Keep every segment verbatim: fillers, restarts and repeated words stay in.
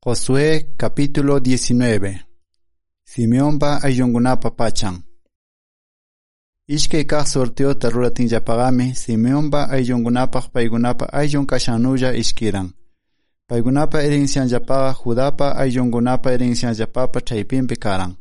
Josué capítulo diecinueve. Simeonpa ayllunkunapa pachan. Ishkay kaq sorteota ruratinllapaqami Simeonpa ayllunkunapaq paykunapa ayllun kashannulla ishkiran. Paykunapa herencianllapaqa Judapa ayllunkunapa herencianllapapa chaypinpi karan.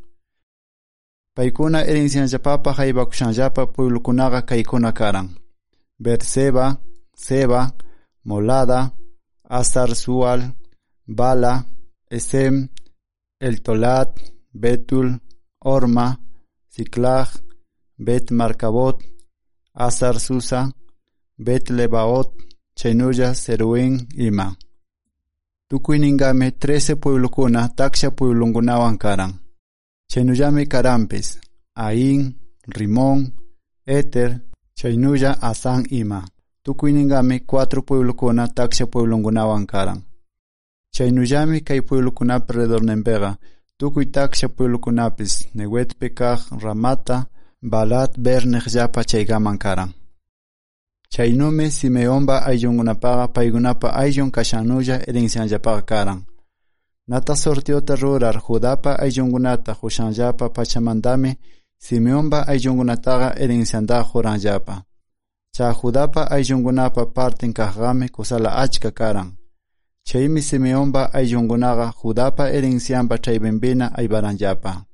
Paykuna herencianllapapa haybakushanllapa pueblukunaqa kaykuna karan: Beerseba, Seba, Molada, Hazar-Sual, Bala, Esem, Eltolat, Betul, Orma, Ziklag, Bet-Marcabot, Hazar-Susa, Bet-Lebaot, chaynulla Seruín ima. Tukuyningami trece pueblukuna taksha pueblunkunawan karan. Chaynullami karanpis Ain, Rimón, Eter, chaynulla Asan ima. Tukuyningami cuatro pueblukuna taksha pueblunkunawan karan. Chaynullami kay pueblukunapi redornenpega tukuy taksha pueblukunapis Neguetpi kaq Ramata, Balat Bernejllapa chaykaman karan. Chaynumi Simeonpa ayllunkunapaqa paykunapa ayllun kashannulla herencianllapaqa karan. Nata sorteota rurar Judapa ayllunkunata qushanllapa pachamantami Simeonpa ayllunkunataqa herenciantaqa quranllapa. Cha Judapa ayllunkunapa parten kaqmi kusala achka karan. Chaymi Simeonpa ayllunkunaqa Judapa herencianpa chaypinpina aybaranllapa.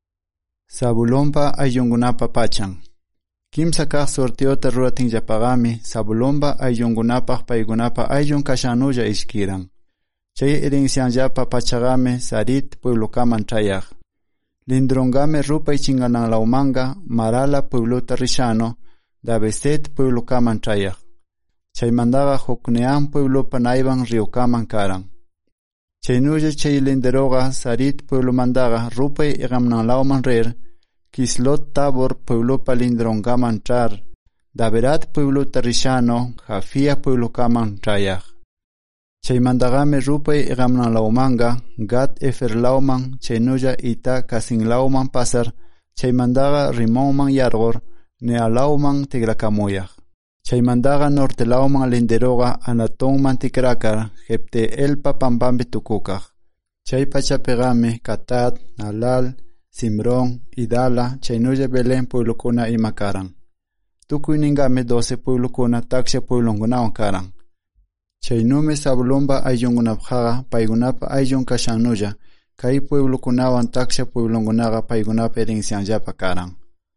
Zabulonpa ayllunkunapa pachan. Kimsa kaq sorteota ruratinllapaqami Zabulonpa ayllunkunapaq paykunapa ayllun kashannulla ishkiran. Chay herencianllapa pachaqami Sarit pueblukaman chayaq. Lindrongami rupay chingananlawmanga Marala puebluta rishano Dabeset pueblukaman chayaq. Chaymandaqa Jocneam pueblupa nayban riokaman karan. Chaynulla chay linderoqa Sarit pueblumandaqa rupay iqamnanlawman rir Kislot Tabor pueblupa lindronkaman char Daberat puebluta rishano Jafia pueblukaman chayaq. Chaymandaqami rupay iqamnanlawmanga Gat Eferlawman chaynulla Ita Kasinlawman pasar chaymandaqa Rimonman yarqur Nealawman tigrakamuyaq. Chaymandaqa nortelawman linderoqa Anatonman tikrakar Jepteelpa pampampi tukukaq. Chay pachapigami Katat, Nalal, Simrón, Idala, chaynulla Belén pueblukuna ima karan. Tukuyningami doce pueblukuna taksha pueblunkunawan karan. Chaynumi Zabulonpa ayllunkunapaqqa paykunapa ayllun kashannulla kay pueblukunawan taksha pueblunkunaqa paykunapa herencianllapa karan.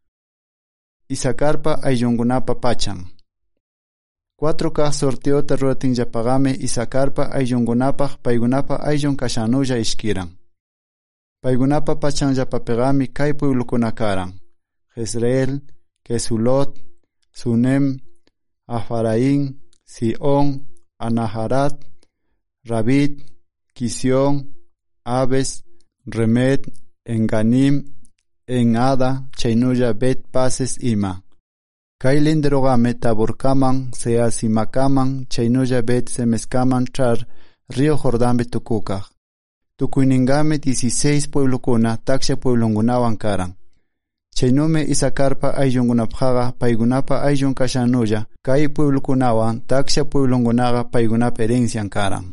Isacarpa ayllunkunapa pachan. Cuatro kaq sorteota ruratinllapaqami Isacarpa ayllunkunapaq paykunapa ayllun kashannulla ishkiran. Paykunapa pachanllapapigami kay pueblukuna karan: Jezreel, Kesulot, Sunem, Afaraín, Sion, Anaharat, Rabit, Kisión, Abes, Remed, Enganim, Enada, chaynulla Bet Pases ima. Kay linderogami Taborkaman, Seasimakaman, chaynulla Bet Semeskaman char Río Jordánpi tukukaq. Tukuyningami dieciséis pueblukuna taksha pueblunkunawan karan. Chaynumi Isacarpa ayllunkunapaqqa paykunapa ayllun kashannulla kay pueblukunawan taksha pueblunkunaqa paykunapa herencian karan.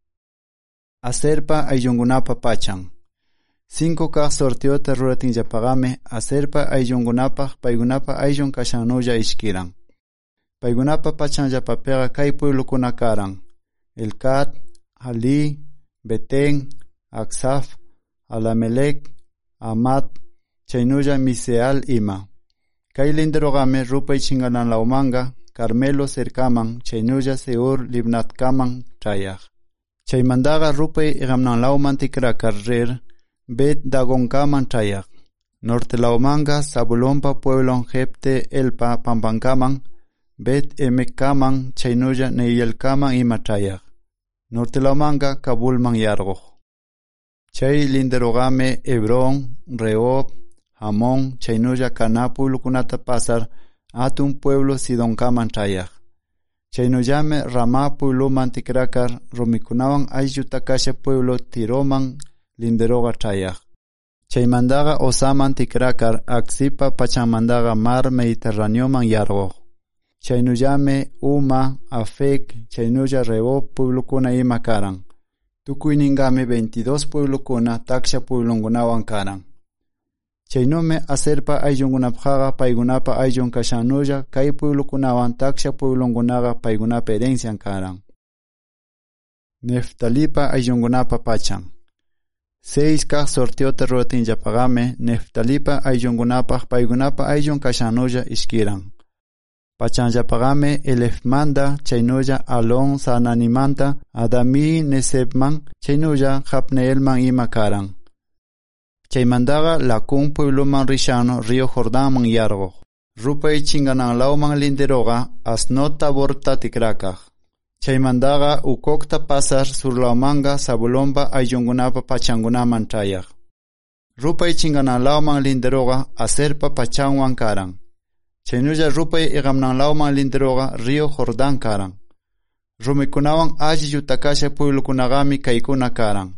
Aserpa ayllunkunapa pachan. Cinco kaq sorteota ruratinllapaqami Aserpa ayllunkunapaq paykunapa ayllun kashannulla ishkiran. Paykunapa pachanllapapiqa kay pueblukuna karan: Elcat, Ali, Betén, Aksaf, Alamelec, Amat, chaynulla Miseal ima. Kay linderogami rupay chingananlawmanga Carmelo cercaman chaynulla Seur Libnatkaman chayaq. Chaymandaqa rupay iqamnanlawman tikrakar rir Bet Dagonkaman chayaq. Nortelawmanga Zabulonpa pueblon Jepte Elpa pampankaman Bet Emekkaman chaynulla Neielkaman ima chayaq. Nortelawmanga Kabulman yarquq. Chay linderogami Hebrón, Rehob, Hamón, chaynulla Caná pueblukunata pasar atun pueblo Sidonkaman chayaq. Chaynullami Ramá puebluman tikrakar rumikunawan ayllu takasha pueblo Tiroman linderoga chayaq. Chaymandaqa Osaman tikrakar Aksipa pachanmandaqa Mar Mediterraneoman yarquq. Chaynullami Uma, Afek, chaynulla Rehob pueblukuna ima karan. Tukuyningami veintidós pueblokuna taksha pueblonkunawan karan. Chaynumi aserpa ayllunkunapaqqa paykunapa ayllun kashannulla kay pueblokunawan taksha pueblonkunaqa paykunapa herencian karan. Neftalipa ayllunkunapa pachan. Seis kaq sorteota ruratinllapaqami Neftalipa ayllunkunapaq paykunapa ayllun kashannulla ishkiran. Pachanllapaqami Elefmanta chaynulla Alon Sananimanta Adami Nesebman chaynulla Japneelman ima karan. Chaymandaqa Lacun puebloman rishano Río Jordanman yarquq. Rupay chingananlawman linderoqa Asnot Taborta tikrakaq. Chaymandaqa Ukokta pasar surlawmanga Zabulonpa ayllunkunapa pachankunaman chayaq. Rupay chingananlawman linderoqa Aserpa pachanwan karan. Chaynulla rupay iqamnanlawman linderoqa Río Jordán karan. Rumikunawan alli yutakasha pueblokunaqami kaykuna karan.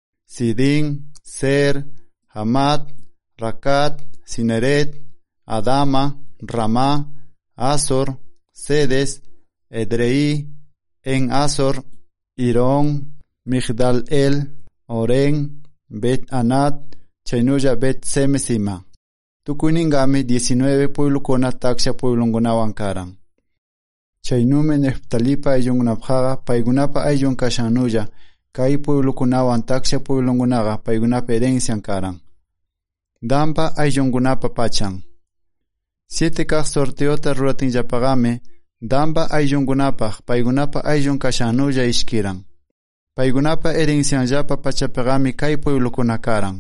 Sidín, Ser, Hamat, Rakat, Cineret, Adama, Ramá, Azor, Sedes, Edrei, En Azor, Irón, Migdal-el, Orén, Bet Anat, chaynulla Bet Semesima. Tukuyningami diecinueve pueblokuna taksha pueblonkunawan karan. Chaynumi Neftalipa ayllunkunapaqqa paykunapa ayllun kashannulla kay pueblokunawan taksha pueblonkunaqa paykunapa herencian karan. Danpa ayllunkunapa pachan. Siete kaq sorteota ruratinllapaqami Danpa ayllunkunapaq paykunapa ayllun kashannulla ishkiran. Paykunapa herencianllapa pachapaqami kay pueblokuna karan.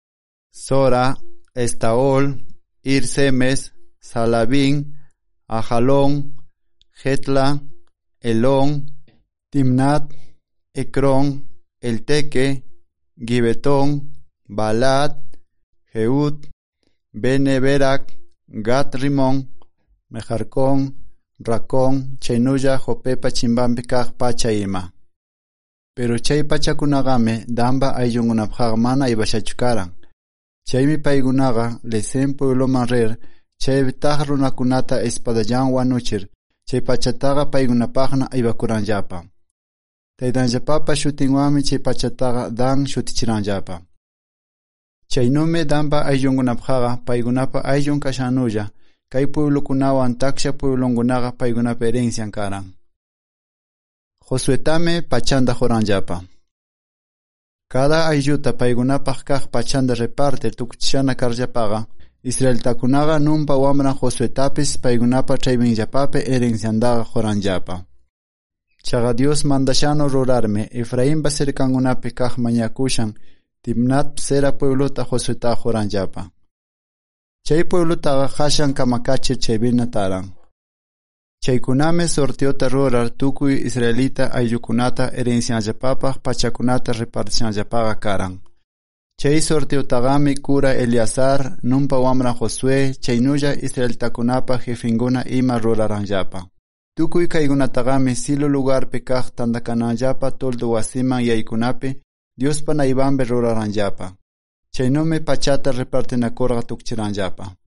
Sora, Estaol, Irsemes, Salabín, Ajalón, Jetla, Elón, Timnat, Ecrón, Elteque, Gibetón, Balat, Jeut, Beneberac, Gat Rimón, Mejarcón, Racón, chaynulla Jopepa chimbampi kaq pacha ima. Pero chay pachakunaqami Danpa ayllunkunapaqqa mana ibashachu karan. Chaymi paykunaqa Lesem puebloman rir chay taq runakunata espadallan wanuchir chay pachataqa paykunapaqna aywakuranllapa. Taytanllapapa shutinwanmi chay pachataqa Dan shutichiranllapa. Chaynumi Danpa ayllunkunapaqqa paykunapa ayllun kashannulla kay pueblokunawan taksha pueblonkunaqa paykunapa herencian karan. Josuetami pachanda joranllapa. Cada aylluta paykunapaq kaq pachanda reparte tukchishana karllapaqa Israeltakunaqa numpa wamran Josuetapis paykunapa chayminllapapi herenciandaqa joranllapa. Chaqa Dios mandashano rurarmi Efraimpa cercankunapi kaq mañakushan Timnat Sera pueblota Josueta joranllapa. Chay pueblotaqa qashan kamakachir chaybina taran. Chaykunami sorteota rurar tukuy israelita ayllukunata herencianllapapaq pachakunata repartishanllapaqa karan. Chay sorteotaqami cura Eleazar, numpa wamran Josué, chaynulla israeltakunapa jefinguna ima ruraranllapa. Tukuy kaykunataqami Silo lugarpi kaq tantakananllapa toldo wasiman yaykunapi Diospa naybanpi ruraranllapa. Chaynumi pachata repartinakurqa tukchiranllapa.